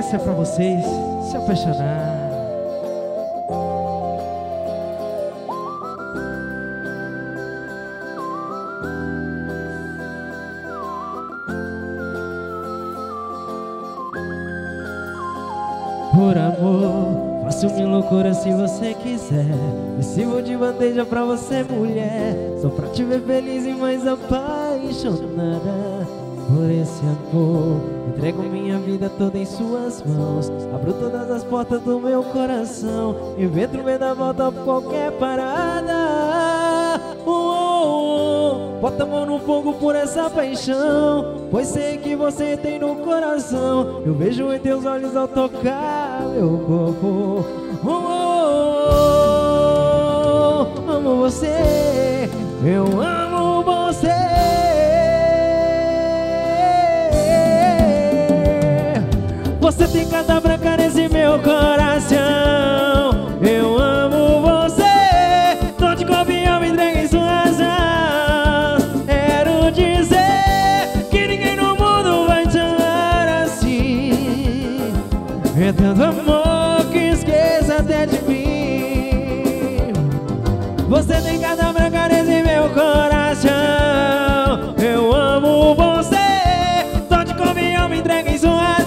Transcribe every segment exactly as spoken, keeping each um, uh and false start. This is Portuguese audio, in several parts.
Essa é pra vocês se apaixonar. Por amor, faço mil loucuras se você quiser. Me sirvo de bandeja pra você, mulher, só pra te ver feliz e mais apaixonada. Por esse amor, entrego minha vida toda em suas mãos. Abro todas as portas do meu coração, invento o meio da volta por qualquer parada. Oh, oh, oh. Bota a mão no fogo por essa paixão, pois sei que você tem no coração. Eu vejo em teus olhos ao tocar meu corpo. Oh, oh, oh. Amo você, eu amo você. Você tem carta branca nesse meu coração. Eu amo você. Tô de covinha, me entrega em suas mãos. Quero dizer que ninguém no mundo vai te amar assim. É tanto amor que esqueça até de mim. Você tem carta branca nesse meu coração. Eu amo você. Tô de covinha, me entrega em suas mãos.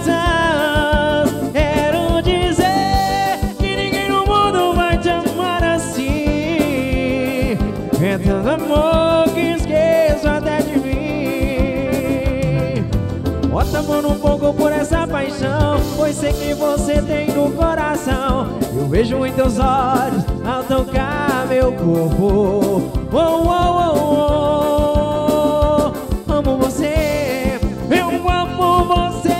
É tanto amor que esqueço até de mim. Bota a mão no fogo por essa paixão, pois sei que você tem no coração. Eu vejo em teus olhos ao tocar meu corpo. Oh, oh, oh, oh. Amo você, eu amo você.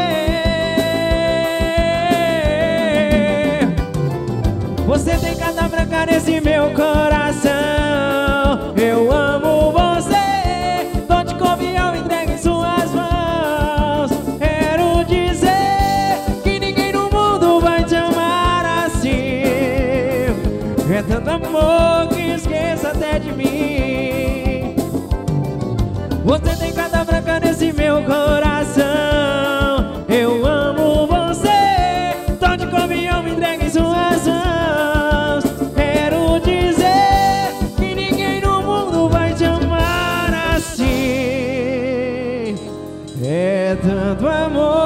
Você tem carta branca nesse meu coração. Eu amo você, tô de covinha, entrega em suas mãos. Quero dizer que ninguém no mundo vai te amar assim. É tanto amor que esqueça até de mim. Você tem carta branca nesse meu coração. Eu amo você, tô de covinha, entrega em suas mãos. É tanto amor